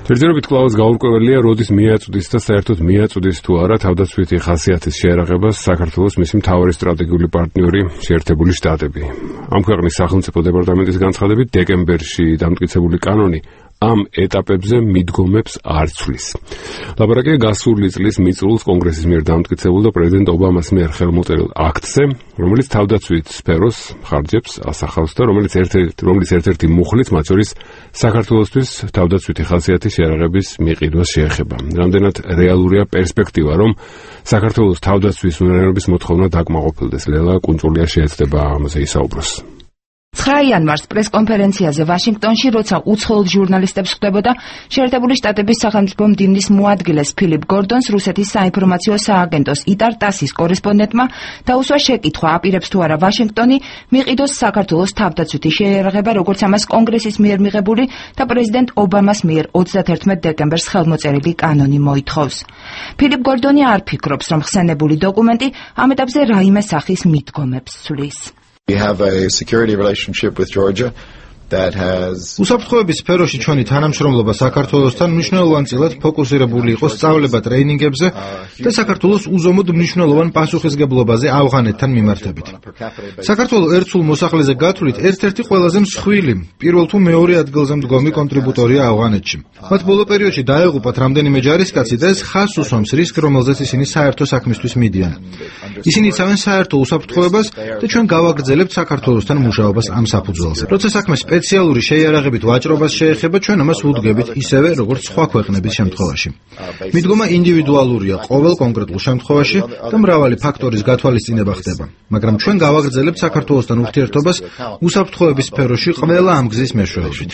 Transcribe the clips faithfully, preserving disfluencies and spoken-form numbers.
ჯერჯერობით კვლავ გაურკვეველია, როდის მიაწვდის და საერთოდ მიაწვდის თუ არა თავდაცვითი ხასიათის შეერაღებას საქართველოს მისი მთავარი სტრატეგიული პარტნიორი შეერთებული შტატები. ამ ქვეყნის სახელმწიფო დეპარტამენტის განცხადებით, დეკემბერში დამტკიცებული კანონი ამ ეტაპებზე მიდგომებს არ ცვლის. ლაპარაკია გასული წლის მიწურულს კონგრესის მიერ დამტკიცებულ და პრეზიდენტ ობამას მიერ ხელმოწერილ აქტზე, რომელიც თავდაცვით სფეროს ხარჯებს ასახავს და რომელიც ერთ-ერთი რომელიც ერთ-ერთი მუხლით, მათ შორის საქართველოსთვის თავდაცვითი ხასიათის შეერაღების მიყიდვას შეეხება. რამდენად რეალურია პერსპექტივა, რომ საქართველოს თავდაცვის უნარიანობის მოთხოვნა დაკმაყოფილდეს? ლელა კუნჭულია შეეცდება ამაზე ისაუბროს. ცხრა იანვარს პრესკონფერენციაზე ვაშინგტონში, როცა უცხოელ ჟურნალისტებს ხვდებოდა, შეერთებული შტატების სახელმწიფო მდივნის მოადგილეს ფილიპ გორდონს რუსეთის საინფორმაციო სააგენტოს იტარ-ტასის კორესპონდენტმა დაუსვა შეკითხვა, აპირებს თუ არა ვაშინგტონი მიყიდოს საქართველოს თავდაცვითი შეერაღება, როგორც ამას კონგრესის მიერ მიღებული და პრეზიდენტ ობამას მიერ ოცდაათერთმეტ დეკემბერს ხელმოწერილი კანონი მოითხოვს. ფილიპ გორდონი არ ფიქრობს, რომ ხსენებული დოკუმენტი ამ ეტაპზე რაიმე სახის მიდგომებს ცვლის. We have a security relationship with Georgia that has უსაფრთხოების სფეროში ჩვენი თანამშრომლობა საქართველოსთან მნიშვნელოვანწილად ფოკუსირებული იყო სწავლება ტრეინინგებზე და საქართველოს უზომოდ მნიშვნელოვან პასუხისგებლობაზე ავღანეთთან მიმართებით. საქართველოს ერთსულ მოსახლეზე გათვლით ერთ-ერთი ყველაზე მსხვილი, პირველ თუ მეორე ადგილზე მდგომი კონტრიბუტორია ავღანეთში. მათ ბოლო პერიოდში დაეღუპათ რამდენიმე ჯარისკაცი და ეს ხაზს უსვამს რისკ, რომელზეც ისინი საერთო საქმისთვის მიდიან. ისინი იცავენ საერთო უსაფრთხოებას და ჩვენ გავაგრძელებთ საქართველოსთან მუშაობას ამ საფუძველზე. როცა საქმე სპეციალური შეიარაღებით ვაჭრობას შეეხება, ჩვენ ამას ვუდგებით ისევე, როგორც სხვა ქვეყნების შემთხვევაში. მიდგომა ინდივიდუალურია ყოველ კონკრეტულ შემთხვევაში და მრავალი ფაქტორის გათვალისწინება ხდება, მაგრამ ჩვენ გავაგრძელებთ საქართველოსთან ურთიერთობას უსაფრთხოების სფეროში ყველა ამ გზის მეშვეობით.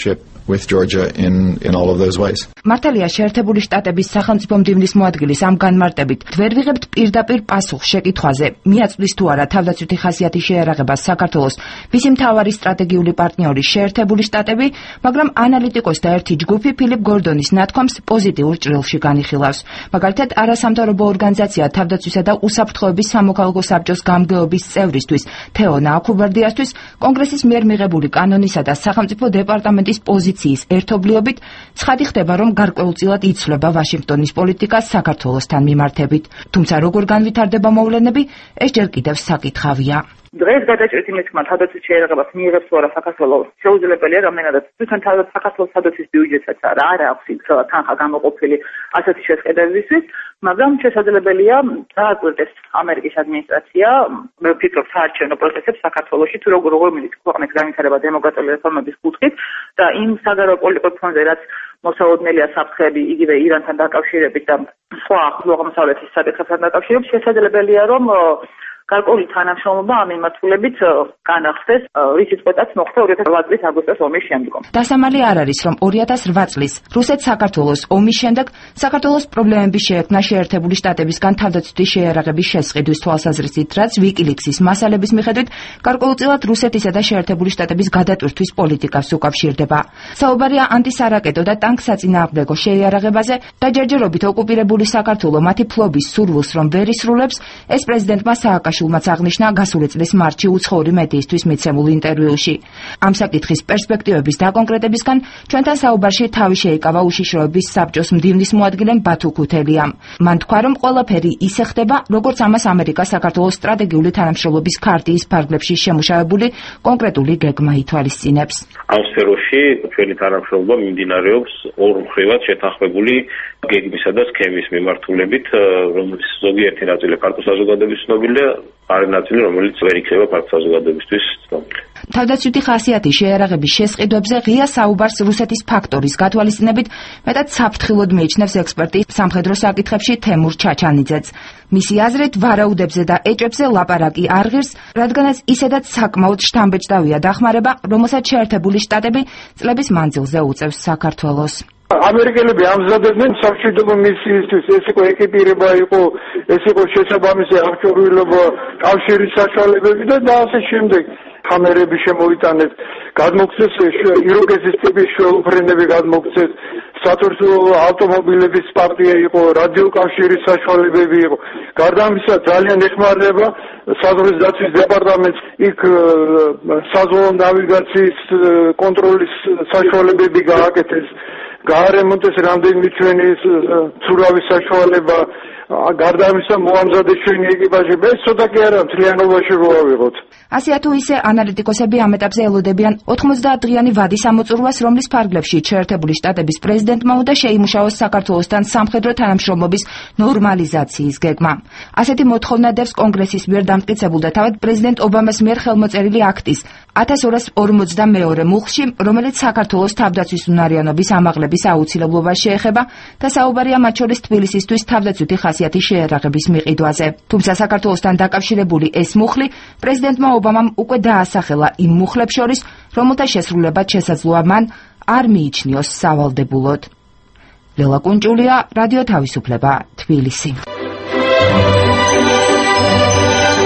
მართალია, შეერთებული შტატების სახელმწიფო მდივნის მოადგილის ამ განმარტებით ვერ ვიღებთ პირდაპირ პასუხს შეკითხვაზე, მიაწვდის თუ არა თავდაცვითი ხასიათის შეერაღებას საქართველოს მისი მთავარი სტრატეგიული პარტნიორი შეერთებული შტატები, მაგრამ ანალიტიკოსთა ერთი ჯგუფი ფილიპ გორდონის ნათქვამს პოზიტიურ ჭრილში განიხილავს. მაგალითად, არასამთავრობო ორგანიზაცია თავდაცვისა და უსაფრთხოების სამოქალაქო საბჭოს გამგეობის წევრისთვის თეონა აქუბარდიასთვის კონგრესის მიერ მიღებული კანონისა და სახელმწიფო დეპარტამენტის პოზიციის ერთობლიობით ცხადი ხდება, რომ გარკვეულწილად იცვლება ვაშინგტონის პოლიტიკა საქართველოსთან მიმართებით. თუმცა როგორ განვითარდება მოვლენები, ეს ჯერ კიდევ საკითხავია. დღეს გადაჭრით იმის თქმა, თავდაცვის შეერაღებას მიიღებს თუ არა საქართველოს, შეუძლებელია რამდენადაც თვითონ საქართველოს თავდაცვის ბიუჯეტსაც არა აქვს იქ თანხა გამოყოფილი ასეთი შესყიდვებისთვის, მაგრამ შესაძლებელია დააკვირდეს ამერიკის ადმინისტრაცია, მე ვფიქრობ, საარჩევნო პროცესებს საქართველოში თუ როგორ რომელიც ქვეყნის განვითარება დემოკრატიული რეფორმების კუთხით და იმ საგარეო პოლიტიკურ ფონზე, რაც მოსაოდნელია საფრთხეები იგივე ირანთან დაკავშირებით და სხვა აღმოსავლეთის საკითხებთან დაკავშირებით, შესაძლებელია რომ გარკვეული თანამშრომლობა ამ მიმართულებით განახდეს, რითიც პოტაც მოხდა ორი ათას რვა წლის აგვისტოს ომის შემდგომ. დასამალი არ არის, რომ ორი ათას რვა წლის რუსეთ-საქართველოს ომის შემდეგ საქართველოს პრობლემების შეექმნა შეერთებული შტატებისგან თავდაცვითი შეერაღების შესყიდვის თვალსაზრისით, რაც ვიკილიქსის მასალების მიხედვით გარკვეულწილად რუსეთისა და შეერთებული შტატების გადატვირთვის პოლიტიკას უკავშირდება. საუბარია ანტისარაკეტო და ტანკსაწინააღმდეგო შეიარაღებაზე და ჯერჯერობით ოკუპირებული საქართველო მათი ფლობის სურვილს რომ ვერ ისრულებს, ეს პრეზიდენტმა სააკაშვილმაც აღნიშნა გასული წლის მარტში უცხოური მედიისთვის მიცემულ ინტერვიუში. ამ საკითხის პერსპექტივების დაკონკრეტებისგან ჩვენთან საუბარში თავი შეიკავა უშიშროების საბჭოს მდივნის მოადგილემ ბათუ ქუთელიამ. მან თქვა, რომ ყველაფერი ისე ხდება, როგორც ამას ამერიკა საქართველოს სტრატეგიული თანამშრომლობის ქარტიის ფარგლებში შემუშავებული კონკრეტული გეგმა ითვალისწინებს. ამ სფეროში ჩვენი თანამშრომლობა მიმდინარეობს ორ მხრივად შეთანხმებული გეგმისა და სქემის მიმართულებით, რომლის ზოგიერთი ნაწილი ფართო საზოგადოების ცნობილია, არის ნაწილი, რომელიც ვერ იქნება ფართო საზოგადოებისთვის ცნობილი. თავდაცვითი ხასიათის შეერაღების შესყიდვებზე ღია საუბარს რუსეთის ფაქტორის გათვალისწინებით მეტად საფრთხილოდ მიიჩნევს ექსპერტი სამხედრო საკითხებში თემურ ჩაჩანიძეც. მისი აზრით, ვარაუდებზე და ეჭვებზე ლაპარაკი არ ღირს, რადგანაც ისედაც საკმაოდ შთამბეჭდავია დახმარება, რომელსაც შეერთებული შტატები წლების მანძილზე უწევს საქართველოს. ამერიკელები ამზადებდნენ სამშვიდობო მისიისთვის, ეს იყო ეკიპირება, იყო ეს იყო შესაბამისი აღჭურვილობა, კავშირის საშუალებები და ასე შემდეგ. კამერები შემოიტანეს, გადმოგცეს იროკეზის ტიპის შუალუფრენები გადმოგცეს, სათვირთმო ავტომობილების პარტია იყო, რადიოკავშირის საშუალებები იყო. გარდა ამისა ძალიან ეხმარება საზღვრის დაცვის დეპარტამენტს, იქ საზღვაო ნავიგაციის კონტროლის საშუალებები გააკეთეს. გაარემონტეს რამდენიმე ჩვენი ცურავის საშუალება გარდა ამისა მოამზადეს ჩვენი ეკიპაჟი ეს ცოტა კი არა მთლიანობაში რო ავიღოთ. ასე თუ ისე ანალიტიკოსები ამ ეტაპზე ელოდებიან ოთხმოცდაათდღიანი ვადის ამოწურვას, რომლის ფარგლებში შეერთებული შტატების პრეზიდენტმა უნდა შეიმუშაოს საქართველოსთან სამხედრო თანამშრომლობის ნორმალიზაციის გეგმა. ასეთი მოთხოვნა დევს კონგრესის მიერ დამტკიცებულ და თავად პრეზიდენტ ობამას მიერ ხელმოწერილი აქტის ათას ორას ორმოცდამეორე მუხლში, რომელიც საქართველოს თავდაცვის უნარიანობის ამაღლების აუცილებლობას შეეხება და საუბარია მათ შორის თბილისისთვის თავდაცვითი ხასიათის შეერაღების მიყიდვაზე. თუმცა საქართველოსთან დაკავშირებული ეს მუხლი პრეზიდენტმა ობამამ უკვე დაასახელა იმ მუხლებს შორის, რომელთა შესრულებაც შესაძლოა მან არ მიიჩნიოს სავალდებულოდ. ლელა კუნჭულია, რადიო თავისუფლება, თბილისი.